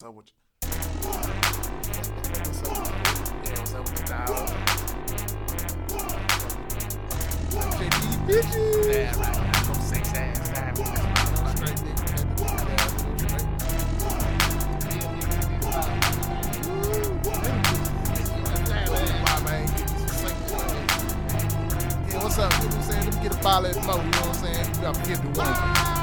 What's up with you? What's up with the dog? JD bitches. Yeah, right. Go 6 ass time. Straight nigga. Yeah, what's up? You know what I'm saying? Let me get a bottle of smoke, you know what I'm saying? You gotta forget the one.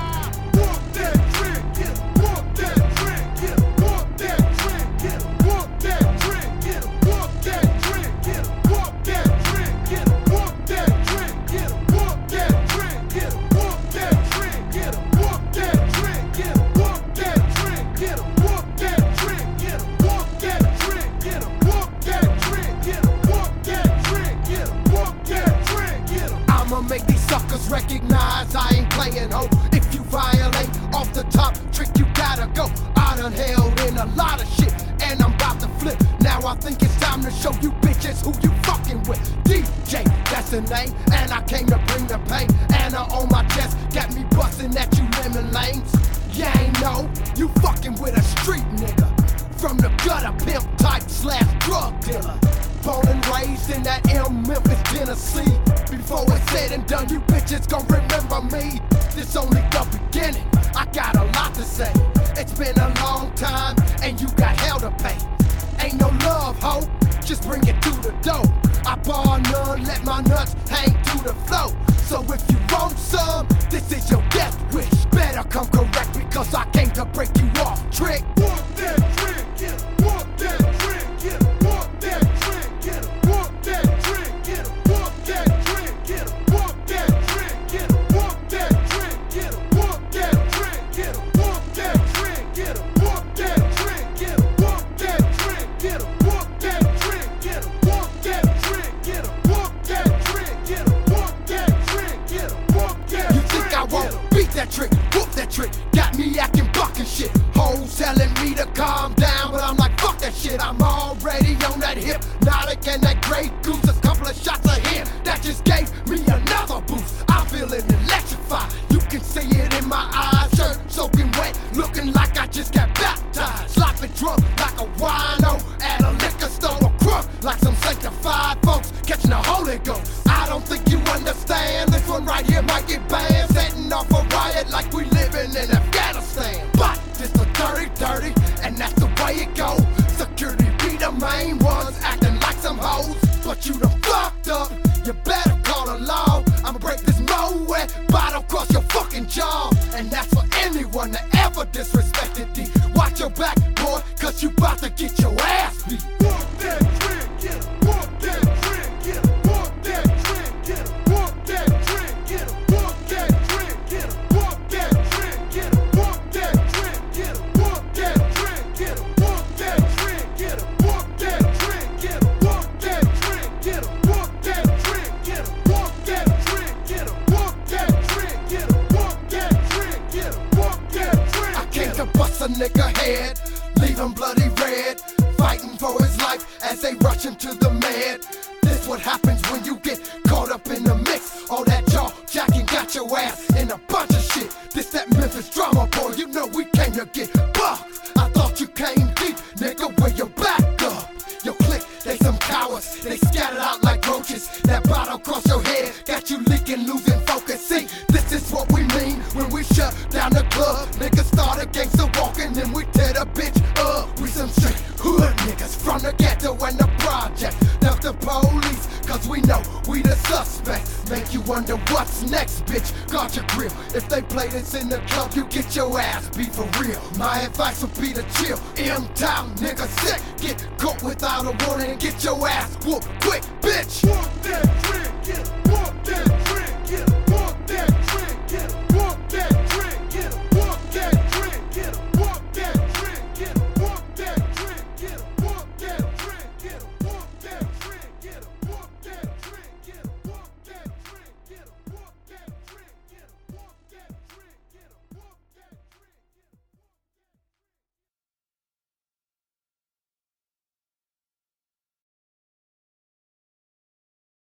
Walk that drink, get it. Walk that drink, get it. Walk that drink, get it. Walk that drink, get it. Walk that drink, get it. Walk that drink, get it. Walk that drink, get it. Walk that drink, get it. Walk that drink, get it. Walk that drink, get it. Walk that drink, get it. Walk that drink, get it. Walk that drink, get it. Walk that drink, get it. Walk that drink, get it. Walk that drink, get it. I'ma make these suckers recognize I ain't playing, ho. If you violate off the top trick, you gotta go. I done held in a lot of shit, and I'm about to flip. Now I think it's time to show you bitches who you fucking with. DJ, that's the name, and I came to bring the pain. Anna on my chest, got me busting at you lemon lanes. You ain't know, you fucking with a street nigga. From the gutter pimp type / drug dealer. Born and raised in that Memphis, Tennessee. Before it's said and done, you bitches gon' remember me. This only the beginning, I got a lot to say. It's been a long time, and you got hell to pay. Ain't no love, ho, just bring it to the door. I bar none, let my nuts hang to the floor. So if you want some, this is your death wish. Better come correct, because I came to break you off, trick. Walk that drink, get it. Walk that drink, get it. Walk that drink, get it. Walk that drink, get it. Walk that drink, get it. Walk that drink, get it. Walk that drink, get it. Walk that drink, get it. Walk that drink, get it. Walk that drink, get it. Walk that drink, get it. Walk that drink, get it. Walk that drink, get it. Walk that drink, get it. Walk that drink, get it. Walk that. You think I won't beat that trick, whoop that trick? Got me acting buck and shit. Hoes telling me to calm down, but I'm like, fuck that shit. I'm already on that hypnotic and that Grey Goose. A couple of shots of him that just gave me another boost. I'm feeling electrified. You can see it in my eyes. Shirt soaking wet, looking like I just got baptized. Slopping drunk like a wino at a liquor store. Or crunk like some sanctified folks catching the Holy Ghost. I don't think you understand. This one right here might get banned. Setting off a riot like we living in Afghanistan. But this a dirty, and that's the way it goes. Security be the main ones acting like some hoes. But you done fucked up, you better call the law. I'ma break this Moet bottle across your fucking jaw. And that's for anyone that ever disrespected D. Watch your back, boy, cause you bout to get your ass beat. Walk that drink, get it. Walk that drink, get it. Walk that drink, get it. Walk that drink, get it. Walk that drink, get it. Walk that drink, get it. Walk that drink, get it. Walk that drink, get it. Walk that drink, get it. Walk that drink, get it. Walk that drink, get it. Walk that drink, get it. Walk that drink, get it. Walk that drink, get it. Walk that drink, get it. Walk that drink. I came to bust a nigga head, leave him bloody red, fighting for his life as they rush him to the med. This what happens when you get caught up in the mix. All that jaw jacking got your ass in a bunch of shit. This that Memphis drama, boy, you know we came to get bucked. I thought you came deep, nigga, where your back up. Your clique, they some cowards, they scattered out like roaches. That bottle across your head got you leaking, losing focus. See, this is what we mean when we shut down the club. Niggas started gangster walking, then we tear the bitch up. We some straight hood niggas from the ghetto and the project. Duck the police, cause we know we the suspects. Make you wonder what's next, bitch. Guard your grill. If they play this in the club, you get your ass beat for real. My advice would be to chill. M-Town, nigga sick. Get caught without a warning and get your ass whooped quick, bitch. Walk that drink, get it. Walk that drink, get it.